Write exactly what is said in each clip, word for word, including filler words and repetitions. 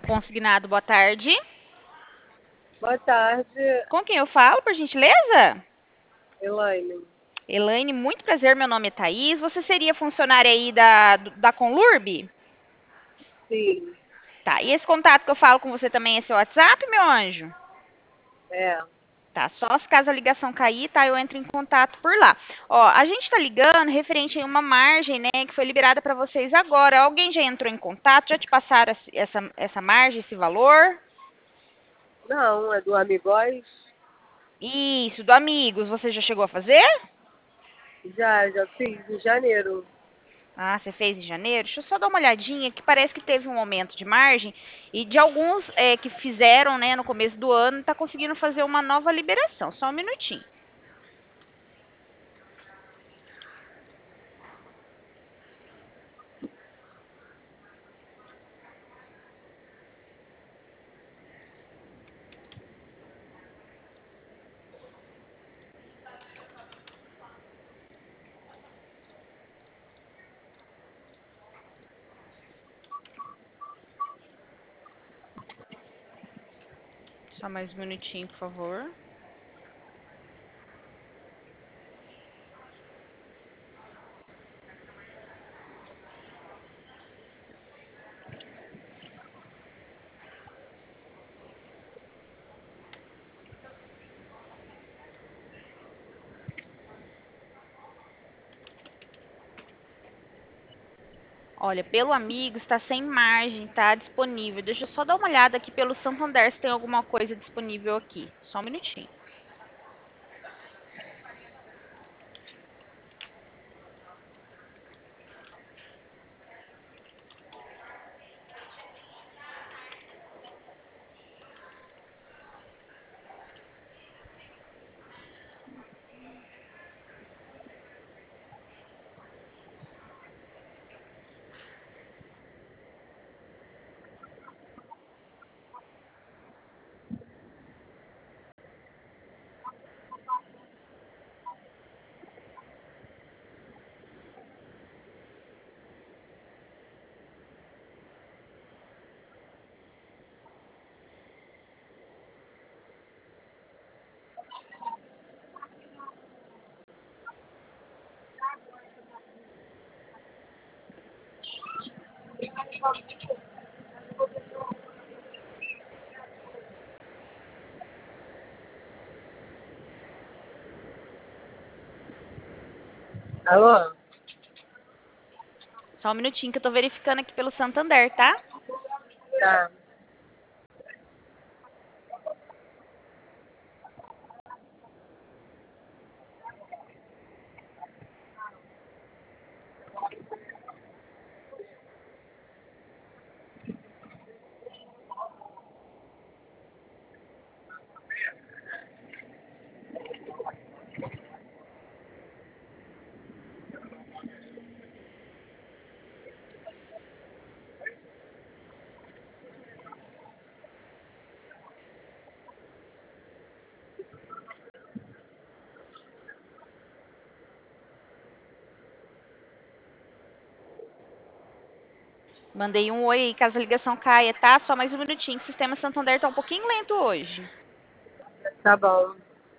Consignado, boa tarde. Boa tarde, Com quem eu falo, por gentileza? Elaine. Elaine, muito prazer, meu nome é Thaís. Você seria funcionária aí da, da Conlurb? Sim, Tá, e esse contato que eu falo com você também é seu WhatsApp, meu anjo? é. Tá, só se caso a ligação cair, tá, eu entro em contato por lá. Ó, a gente tá ligando referente a uma margem, né, que foi liberada para vocês agora. Alguém já entrou em contato? Já te passaram essa, essa margem, esse valor? Não, é do Amigóis? Isso, do Amigos, você já chegou a fazer? Já, já fiz em janeiro. Ah, você fez em janeiro? Deixa eu só dar uma olhadinha, que parece que teve um aumento de margem e de alguns é, que fizeram, né, no começo do ano, tá conseguindo fazer uma nova liberação. Só um minutinho. Só mais um minutinho, por favor. Olha, pelo amigo está sem margem, tá disponível. Deixa eu só dar uma olhada aqui pelo Santander se tem alguma coisa disponível aqui. Só um minutinho. Alô? Só um minutinho que eu tô verificando aqui pelo Santander, tá? Tá. Mandei um oi aí, caso a ligação caia, tá? Só mais um minutinho. O sistema Santander tá um pouquinho lento hoje. Tá bom.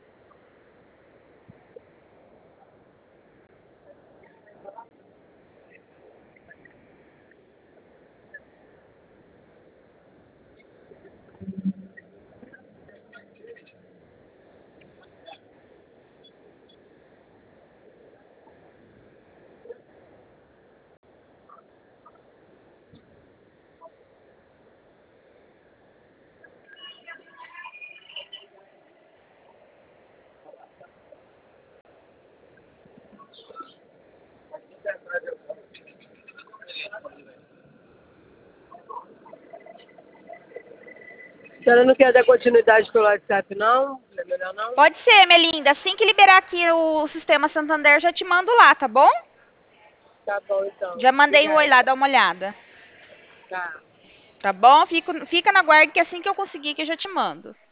A senhora não quer dar continuidade pelo WhatsApp, não? Não é melhor, não? Pode ser, minha linda. Assim que liberar aqui o sistema Santander, já te mando lá, tá bom? Tá bom, então. Já mandei um oi lá, Obrigada. dá uma olhada. Tá. Tá bom? Fico, fica na guarda que assim que eu conseguir que eu já te mando.